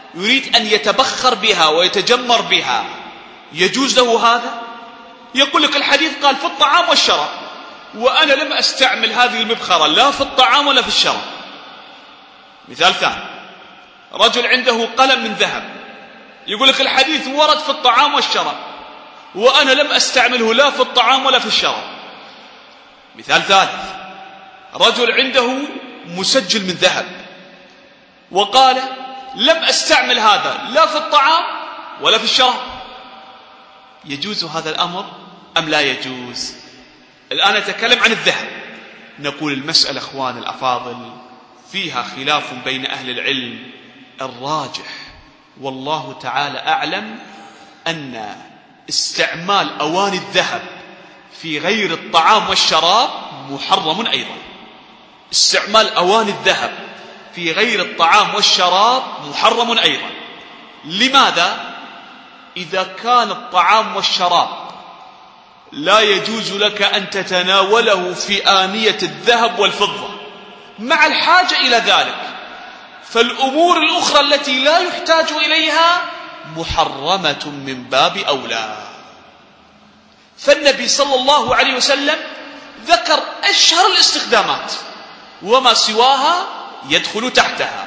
S2: يريد أن يتبخر بها ويتجمر بها، يجوز له هذا؟ يقول لك الحديث قال في الطعام والشراب، وأنا لم أستعمل هذه المبخرة لا في الطعام ولا في الشراب. مثال ثاني، رجل عنده قلم من ذهب، يقول لك الحديث ورد في الطعام والشراب، وأنا لم أستعمله لا في الطعام ولا في الشراب. مثال ثالث، رجل عنده مسجل من ذهب وقال لم أستعمل هذا لا في الطعام ولا في الشراب. يجوز هذا الأمر أم لا يجوز؟ الآن نتكلم عن الذهب. نقول المسألة أخوان الأفاضل فيها خلاف بين أهل العلم، الراجح والله تعالى أعلم أن استعمال أواني الذهب في غير الطعام والشراب محرم أيضا. استعمال أواني الذهب في غير الطعام والشراب محرم أيضا. لماذا؟ إذا كان الطعام والشراب لا يجوز لك أن تتناوله في آنية الذهب والفضة مع الحاجة إلى ذلك، فالأمور الأخرى التي لا يحتاج إليها محرمة من باب أولى. فالنبي صلى الله عليه وسلم ذكر أشهر الاستخدامات وما سواها يدخل تحتها.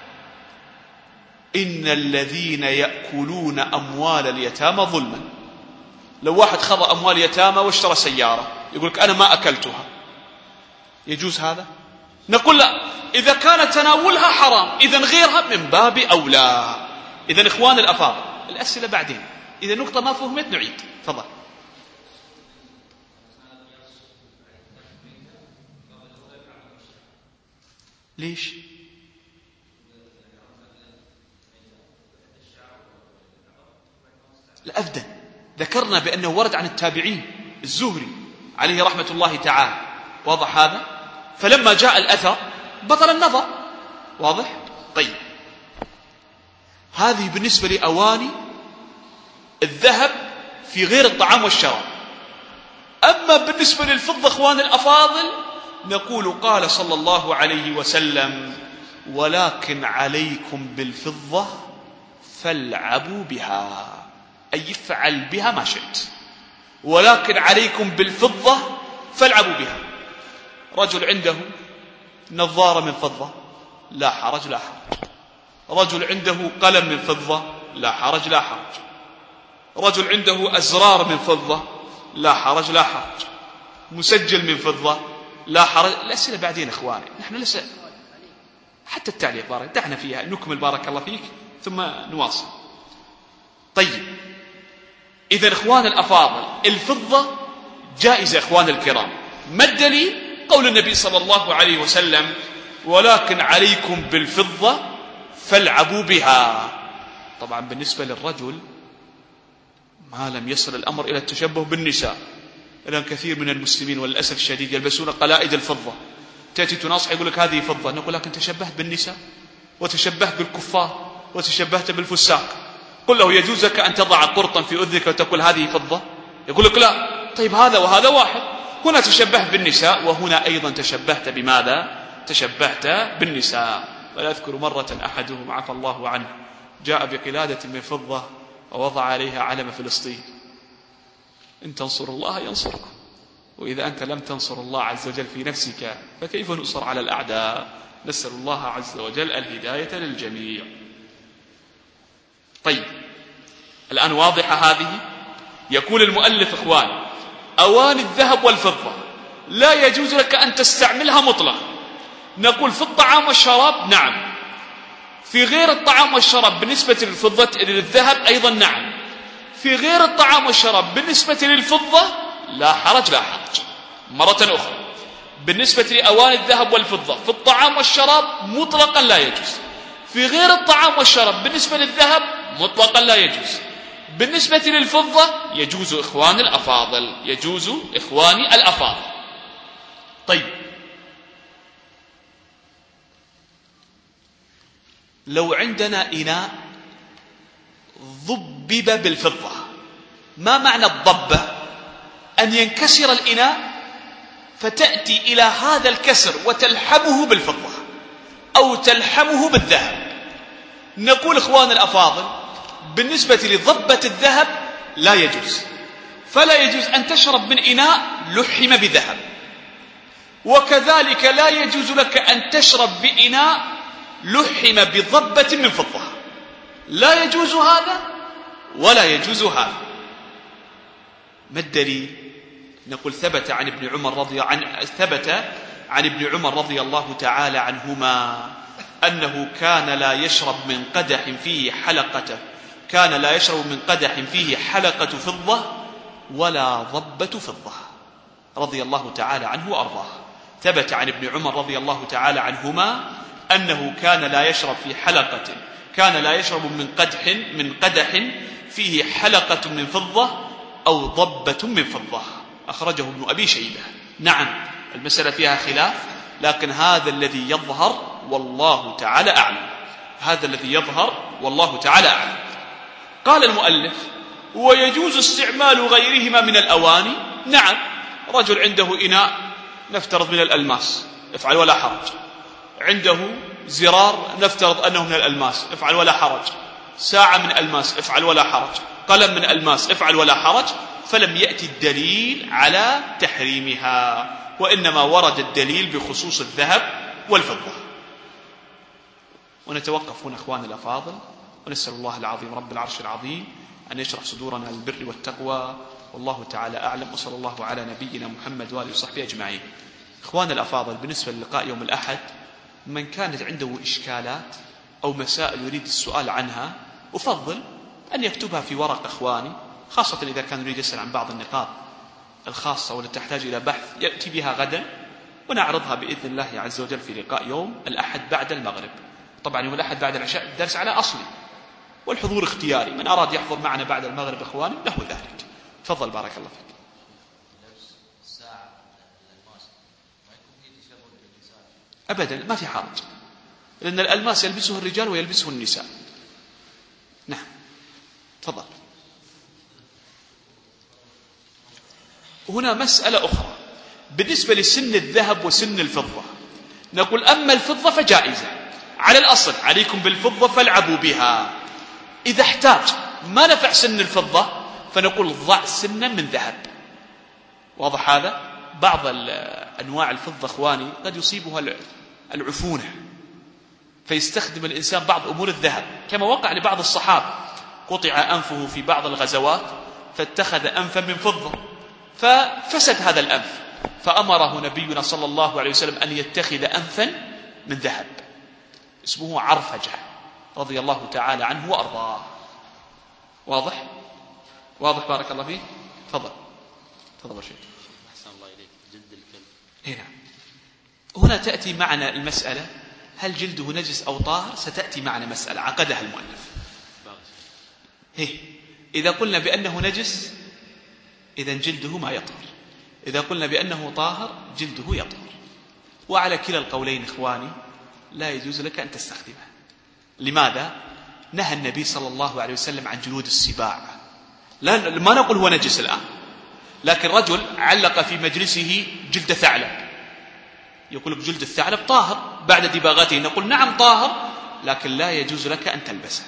S2: إن الذين يأكلون أموال اليتامى ظلما. لو واحد خضع أموال يتامى واشترى سيارة يقول لك أنا ما أكلتها، يجوز هذا؟ نقول لا، إذا كان تناولها حرام إذن غيرها من باب أولى. إذن إخوان الأفاضل الأسئلة بعدين، إذا نقطة ما فهمت نعيد. تفضل. ليش؟ الأفدى ذكرنا بأنه ورد عن التابعين الزهري عليه رحمة الله تعالى، واضح هذا؟ فلما جاء الأثر بطل النظر، واضح؟ طيب، هذه بالنسبة لأواني الذهب في غير الطعام والشراب. أما بالنسبة للفضة أخوان الأفاضل نقول قال صلى الله عليه وسلم ولكن عليكم بالفضة فالعبوا بها، أي افعل بها ما شئت، ولكن عليكم بالفضة فالعبوا بها. رجل عنده نظارة من فضة لا حرج لا حرج، رجل عنده قلم من فضة لا حرج لا حرج، رجل عنده أزرار من فضة لا حرج لا حرج، مسجل من فضة لا حرج. الأسئلة بعدين إخواني، نحن لسه حتى التعليق بارك دعنا فيها نكمل بارك الله فيك ثم نواصل. طيب، إذا إخوان الأفاضل الفضة جائزة إخوان الكرام. ما الدليل؟ قول النبي صلى الله عليه وسلم ولكن عليكم بالفضة فالعبوا بها. طبعا بالنسبة للرجل ما لم يصل الأمر إلى التشبه بالنساء، لأن كثير من المسلمين وللأسف الشديد يلبسون قلائد الفضة، تأتي تناصح يقول لك هذه فضة، نقول لكن تشبهت بالنساء وتشبهت بالكفار وتشبهت بالفساق. قل له يجوز لك أن تضع قرطا في أذنك وتقول هذه فضة؟ يقول لك لا. طيب هذا وهذا واحد، هنا تشبهت بالنساء وهنا أيضا تشبهت بماذا؟ تشبهت بالنساء. ولا أذكر مرة أحدهم عفى الله عنه جاء بقلادة من فضة ووضع عليها علم فلسطين. إن تنصروا الله ينصركم، وإذا أنت لم تنصر الله عز وجل في نفسك فكيف نؤصر على الأعداء؟ نسأل الله عز وجل الهداية للجميع. طيب، الآن واضحة هذه. يقول المؤلف إخوان أواني الذهب والفضة لا يجوز لك أن تستعملها مطلقا. نقول في الطعام والشراب نعم، في غير الطعام والشراب بالنسبة للفضة للذهب أيضا نعم، في غير الطعام والشراب بالنسبة للفضة لا حرج لا حرج. مرة أخرى، بالنسبة لأواني الذهب والفضة في الطعام والشراب مطلقا لا يجوز، في غير الطعام والشراب بالنسبة للذهب مطلقا لا يجوز، بالنسبة للفضة يجوز إخواني الأفاضل، يجوز إخواني الأفاضل. طيب، لو عندنا إناء ضبب بالفضة، ما معنى الضبة؟ أن ينكسر الإناء فتأتي إلى هذا الكسر وتلحمه بالفضة أو تلحمه بالذهب. نقول إخوان الأفاضل بالنسبة لضبة الذهب لا يجوز، فلا يجوز أن تشرب من إناء لحم بذهب، وكذلك لا يجوز لك أن تشرب بإناء لحم بضبة من فضة، لا يجوز هذا ولا يجوز هذا. ما الدليل؟ نقول ثبت عن ابن عمر رضي الله تعالى عنهما أنه كان لا يشرب من قدح فيه حلقة فضة ولا ضبة فضة، رضي الله تعالى عنه وأرضاه. ثبت عن ابن عمر رضي الله تعالى عنهما أنه كان لا يشرب من قدح فيه حلقة من فضة أو ضبة من فضة، أخرجه ابن أبي شيبة. نعم المسألة فيها خلاف، لكن هذا الذي يظهر والله تعالى أعلم. قال المؤلف: ويجوز استعمال غيرهما من الأواني. نعم، رجل عنده إناء نفترض من الألماس، افعل ولا حرج. عنده زرار نفترض أنه من الألماس، افعل ولا حرج. ساعة من ألماس، افعل ولا حرج. قلم من ألماس، افعل ولا حرج. فلم يأتي الدليل على تحريمها، وإنما ورد الدليل بخصوص الذهب والفضة. ونتوقف هنا أخواني الأفاضل، ونسأل الله العظيم رب العرش العظيم أن يشرح صدورنا للبر والتقوى، والله تعالى أعلم، وصلى الله على نبينا محمد وآله وصحبه أجمعين. إخواني الأفاضل، بالنسبة للقاء يوم الأحد، من كانت عنده إشكالات أو مسائل يريد السؤال عنها أفضل أن يكتبها في ورق إخواني، خاصة إذا كان يريد يسأل عن بعض النقاط الخاصة والتي تحتاج إلى بحث، يأتي بها غدا ونعرضها بإذن الله عز وجل في لقاء يوم الأحد بعد المغرب. طبعا يوم الأحد بعد العشاء الدرس على أصلي، والحضور اختياري، من أراد يحضر معنا بعد المغرب إخواني له ذلك. تفضل بارك الله فيك. أبدا ما في حرج، لأن الألماس يلبسه الرجال ويلبسه النساء. نعم تفضل. هنا مسألة أخرى بالنسبة لسن الذهب وسن الفضة، نقول أما الفضة فجائزة على الأصل، عليكم بالفضة فالعبوا بها. إذا احتاج ما نفع سن الفضة فنقول ضع سنا من ذهب. واضح هذا؟ بعض أنواع الفضة أخواني قد يصيبها العفونة، فيستخدم الإنسان بعض أمور الذهب، كما وقع لبعض الصحابة قطع أنفه في بعض الغزوات فاتخذ أنفا من فضة ففسد هذا الأنف، فأمره نبينا صلى الله عليه وسلم أن يتخذ أنفا من ذهب اسمه عرفجة رضي الله تعالى عنه وأرضاه. واضح بارك الله فيك. تفضل شيخ.
S6: أحسن الله إليك. جلد الكلب
S2: هنا هنا تأتي معنا المسألة هل جلده نجس أو طاهر، ستأتي معنا مسألة عقدها المؤلف. إذا قلنا بأنه نجس إذن جلده ما يطهر، إذا قلنا بأنه طاهر جلده يطهر. وعلى كلا القولين إخواني لا يجوز لك أن تستخدمه. لماذا؟ نهى النبي صلى الله عليه وسلم عن جلود السباع. ما نقول هو نجس الآن، لكن رجل علق في مجلسه جلد ثعلب، يقول لك جلد الثعلب طاهر بعد دباغته، نقول نعم طاهر، لكن لا يجوز لك أن تلبسه.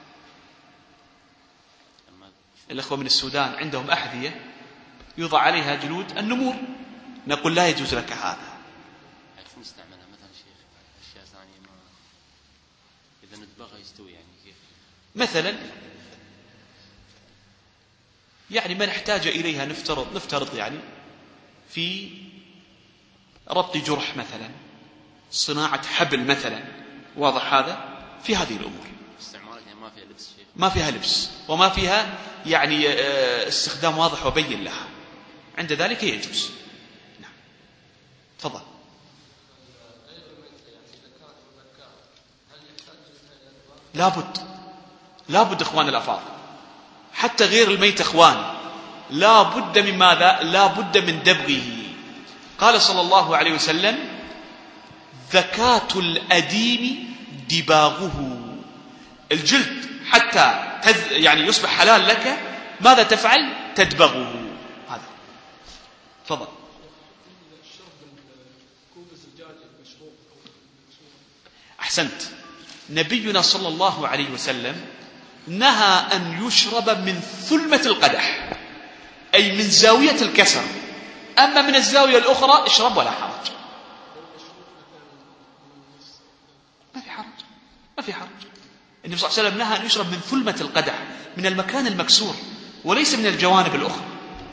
S2: الأخوة من السودان عندهم أحذية يوضع عليها جلود النمور، نقول لا يجوز لك هذا.
S6: كيف نستعملها مثلا شيخ أشياء ثانية ما إذا ندبغها يستوي يعني كيف؟
S2: مثلا يعني ما نحتاج إليها، نفترض يعني في ربط جرح مثلا، صناعة حبل مثلا، واضح هذا؟ في هذه الأمور
S6: استعمالها ما فيها لبس شيخ،
S2: ما فيها لبس وما فيها يعني استخدام واضح وبين لها، عند ذلك يجوز. نعم تفضل. لابد إخوان الأفاضل، حتى غير الميت إخواني لابد من ماذا؟ لابد من دبغه. قال صلى الله عليه وسلم زكاة الأديم دباغه. الجلد حتى يعني يصبح حلال لك ماذا تفعل؟ تدبغه. هذا تفضل. أحسنت. نبينا صلى الله عليه وسلم نهى أن يشرب من ثلمة القدح، أي من زاوية الكسر. أما من الزاوية الأخرى اشرب ولا حرج، ما في حرج. النبي صلى الله عليه وسلم نهى أن يشرب من ثلمة القدح، من المكان المكسور، وليس من الجوانب الأخرى.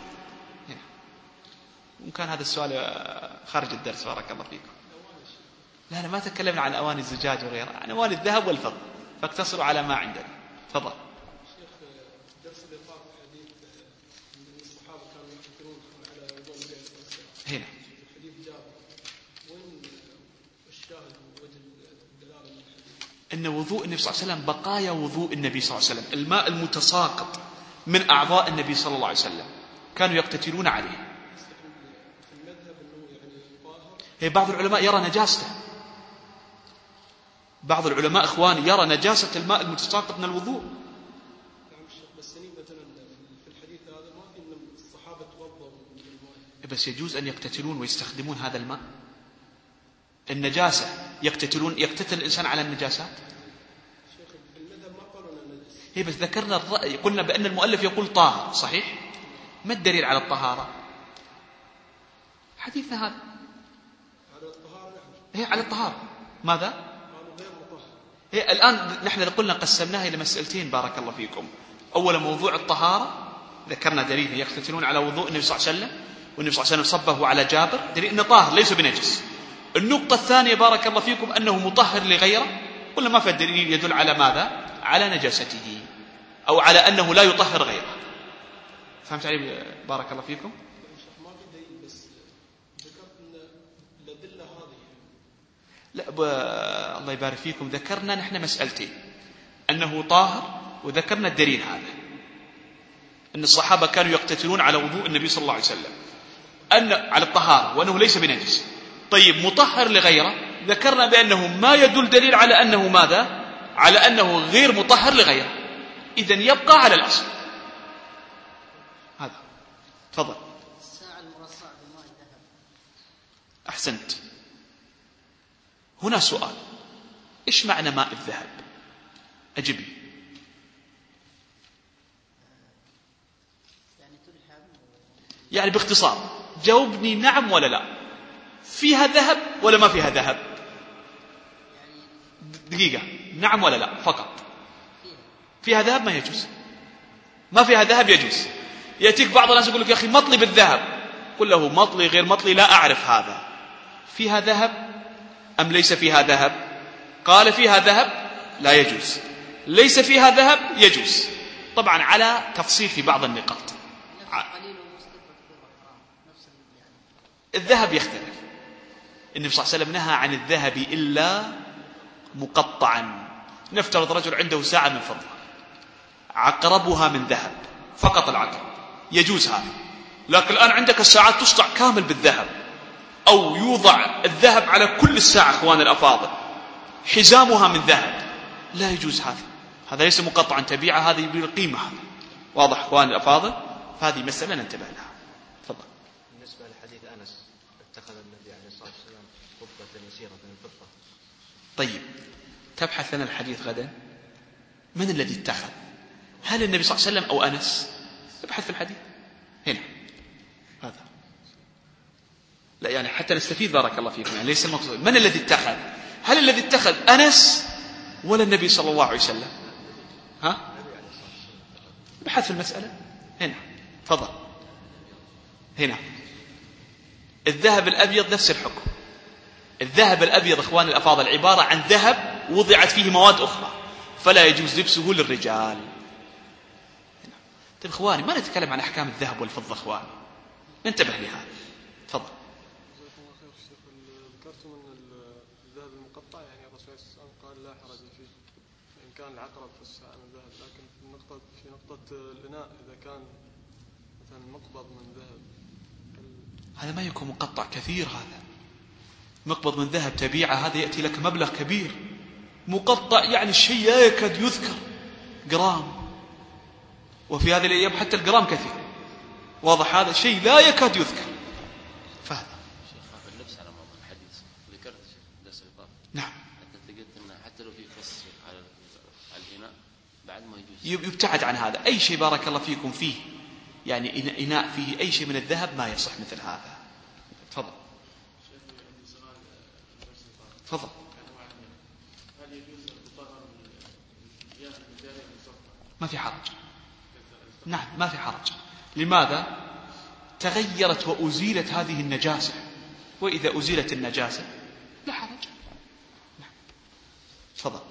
S2: وكان هذا السؤال خارج الدرس، بارك الله فيكم. لا ما تكلمنا عن أواني الزجاج وغيرها، عن أواني الذهب والفضة، فاقتصروا على ما عندنا. تفضل.
S9: شيخ درس اللي طاف حديث ان الصحابه كانوا يحكرون على وضوء النبي صلى الله عليه وسلم.
S2: هنا
S9: حديث جابر، وين الشاهد ووجه الدلاله من الحديث؟
S2: ان وضوء النبي صلى الله عليه وسلم بقايا وضوء النبي صلى الله عليه وسلم، الماء المتساقط من أعضاء النبي صلى الله عليه وسلم كانوا يقتتلون عليه.
S9: في المذهب انه يعني طاهر.
S2: هي بعض العلماء يرى نجاسته، بعض العلماء إخواني يرى نجاسة الماء المتساقط من الوضوء.
S9: نعم الشيخ، بس مثلا في الحديث هذا ما في ان الصحابه توضؤوا من الماء.
S2: بس يجوز أن يقتتلون ويستخدمون هذا الماء. النجاسة يقتتل الإنسان على النجاسات.
S9: شيخ في المذهب ما قالوا انه نجس.
S2: هي بس ذكرنا الرأي، قلنا بأن المؤلف يقول طاهر، صحيح؟ ما الدليل على الطهارة؟ حديثنا هذا
S9: على الطهاره. نعم
S2: هي على الطهارة. ماذا؟
S9: قالوا غير مطهر.
S2: هي الآن نحن قلنا قسمناها إلى مسألتين، بارك الله فيكم. أولا موضوع الطهارة، ذكرنا دليل يقتتلون على وضوء النبي صلى الله عليه وسلم، والنبي صلى الله عليه وسلم صبه على جابر، دليل أنه طاهر ليس بنجس. النقطة الثانية بارك الله فيكم أنه مطهر لغيره، قلنا ما في الدليل يدل على ماذا؟ على نجاسته، أو على أنه لا يطهر غيره. فهمت علي بارك الله فيكم؟
S9: ما في دليل، بس ذكرت ان الادله هذه.
S2: لا الله يبارك فيكم، ذكرنا نحن مسألتين، أنه طاهر، وذكرنا الدليل هذا أن الصحابة كانوا يقتتلون على وضوء النبي صلى الله عليه وسلم، أن على الطهارة وأنه ليس بنجس. طيب مطهر لغيره، ذكرنا بأنه ما يدل دليل على أنه ماذا؟ على أنه غير مطهر لغيره، إذن يبقى على الأصل هذا. تفضل.
S8: الساعة المرصعة بماء الذهب.
S2: أحسنت. هنا سؤال، إيش معنى ماء الذهب؟ أجب لي.
S8: يعني تلحم
S2: يعني باختصار جاوبني نعم ولا لا، فيها ذهب ولا ما فيها ذهب؟ دقيقة، نعم ولا لا فقط. فيها ذهب ما يجوز، ما فيها ذهب يجوز. يأتيك بعض الناس يقول لك يا أخي مطلي بالذهب، قل له مطلي غير مطلي لا أعرف هذا، فيها ذهب أم ليس فيها ذهب؟ قال فيها ذهب لا يجوز، ليس فيها ذهب يجوز. طبعا على تفصيل في بعض النقاط. الذهب يختلف. النبي صلى الله عليه وسلم نهى عن الذهب إلا مقطعا. نفترض رجل عنده ساعة من فضة، عقربها من ذهب، فقط العقرب، يجوز هذا. لكن الآن عندك الساعات تصنع كامل بالذهب، أو يوضع الذهب على كل الساعة أخوان الأفاضل، حزامها من ذهب، لا يجوز هذا. هذا ليس مقطعا تبيعه، هذا يبيع القيمة. هذا واضح أخوان الأفاضل؟ فهذه مسألة ننتبه لها. تفضل.
S7: بالنسبة لحديث أنس، اتخذ النبي عليه الصلاة والسلام قبة يسيرة من الفضة.
S2: طيب تبحث لنا الحديث غدا، من الذي اتخذ؟ هل النبي صلى الله عليه وسلم أو أنس؟ ابحث في الحديث هنا هذا، لا يعني حتى نستفيد بارك الله فيكم، يعني ليس المقصود من الذي اتخذ. هل الذي اتخذ أنس ولا النبي صلى الله عليه وسلم؟ ها؟ ابحث في المسألة هنا. تفضل. هنا الذهب الأبيض نفس الحكم. الذهب الأبيض إخوان الأفاضل عبارة عن ذهب وضعت فيه مواد أخرى، فلا يجوز لبسه للرجال. طيب إخواني ما نتكلم عن أحكام الذهب والفضة إخواني، ننتبه لهذا. تفضل.
S9: ذكرتم أن الذهب المقطع يعني الرسول صلى الله عليه وسلم قال لا حرج فيه إن كان العقرب في الساعة من ذهب، لكن في نقطة الإناء إذا كان مثلا مقبض من ذهب،
S2: هذا ما يكون مقطع كثير، هذا مقبض من ذهب تبيعه، هذا يأتي لك مبلغ كبير. مقطع يعني الشيء لا يكاد يذكر، جرام، وفي هذه الأيام حتى الجرام كثير. واضح هذا شيء لا يكاد يذكر. فهذا
S6: شيخ اللبس على موضوع الحديث ذكرت درس الإضافة.
S2: نعم.
S6: حتى قلت أن حتى لو في فص
S2: يبتعد عن هذا. أي شيء بارك الله فيكم فيه يعني إناء فيه أي شيء من الذهب ما يصح مثل هذا. تفضل. تفضل. ما في حرج. نعم ما في حرج. لماذا؟ تغيرت وأزيلت هذه النجاسة، وإذا أزيلت النجاسة لا حرج. نعم. تفضل.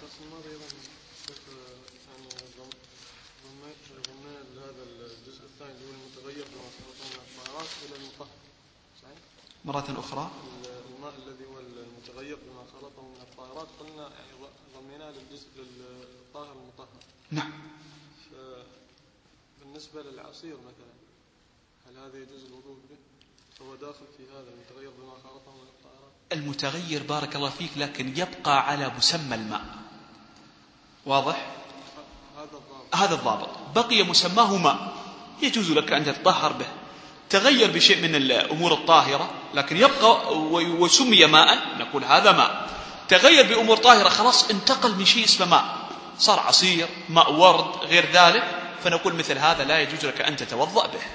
S2: مرة أخرى
S9: الماء الذي هو المتغير بما خلطه من الطاهرات قلنا يعني ضميناه للجزء للطاهر المطهر.
S2: نعم.
S9: بالنسبة للعصير مثلا هل هذا يجوز الوضوء به؟ هو داخل في هذا المتغير بما خلطه من الطاهرات.
S2: المتغير بارك الله فيك لكن يبقى على مسمى الماء. واضح؟ هذا الضابط. بقي مسماه ماء يجوز لك أن تتطهر به. تغير بشيء من الأمور الطاهرة لكن يبقى وسمي ماء نقول هذا ماء. تغير بأمور طاهرة خلاص انتقل من شيء اسمه ماء صار عصير ماء ورد غير ذلك، فنقول مثل هذا لا يجوز لك أن تتوضأ به.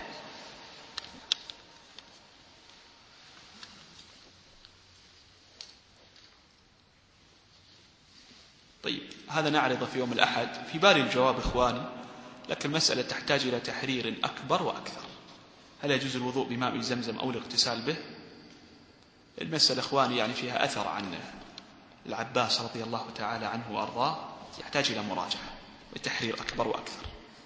S2: طيب هذا نعرضه في يوم الأحد. في بالي الجواب إخواني لكن المسألة تحتاج إلى تحرير أكبر وأكثر. هل يجوز الوضوء بماء زمزم أو الاغتسال به؟ المسألة إخواني يعني فيها أثر عن العباس رضي الله تعالى عنه وأرضاه، يحتاج إلى مراجعة وتحرير أكبر وأكثر.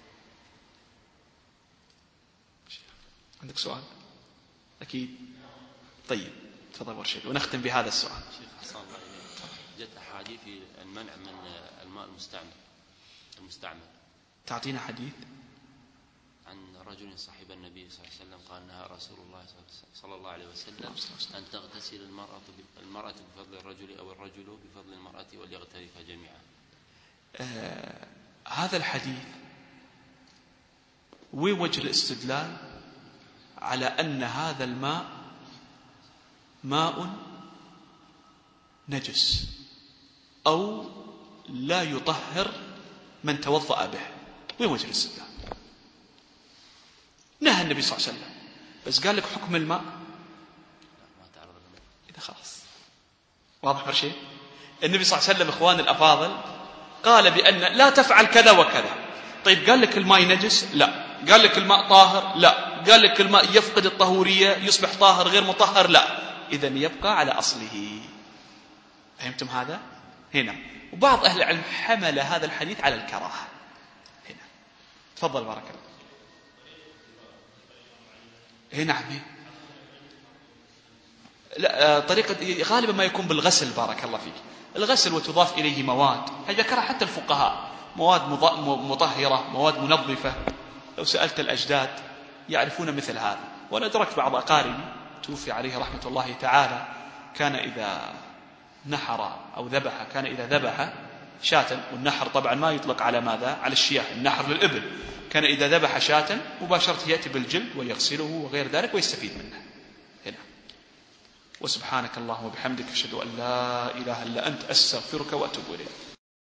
S2: عندك سؤال؟ أكيد. طيب تفضل ورشد ونختم بهذا السؤال.
S6: جت أحاديث في المنع من الماء المستعمل.
S2: تعطينا حديث
S6: عن رجل صاحب النبي صلى الله عليه وسلم قال نهى رسول الله صلى الله عليه وسلم أن تغتسل المرأة بفضل الرجل أو الرجل بفضل المرأة وليغترفا جميعا.
S2: هذا الحديث ووجه الاستدلال على أن هذا الماء ماء نجس أو لا يطهر من توضأ به. ووجه الاستدلال نهى النبي صلى الله عليه وسلم بس قال لك حكم الماء إذا خلاص واضح برشي. النبي صلى الله عليه وسلم إخوان الأفاضل قال بأن لا تفعل كذا وكذا. طيب قال لك الماء نجس؟ لا. قال لك الماء طاهر؟ لا. قال لك الماء يفقد الطهورية يصبح طاهر غير مطهر؟ لا. إذن يبقى على أصله. فهمتم هذا؟ هنا. وبعض أهل العلم حمل هذا الحديث على الكراهة. هنا تفضل بارك الله. نعم. لا طريقة غالبا ما يكون بالغسل بارك الله فيك. الغسل وتضاف إليه مواد هذا ذكرها حتى الفقهاء، مواد مطهرة مواد منظفة. لو سألت الأجداد يعرفون مثل هذا. وأنا أدركت بعض أقاربي توفي عليه رحمة الله تعالى كان إذا نحر أو ذبح كان إذا ذبح شاة، والنحر طبعا ما يطلق على ماذا؟ على الشياه، النحر للإبل. كان إذا ذبح شاة مباشرة يأتي بالجلد ويغسله وغير ذلك ويستفيد منه. هنا. وسبحانك اللهم وبحمدك أشهد أن لا إله إلا أنت أستغفرك وأتوب إليك.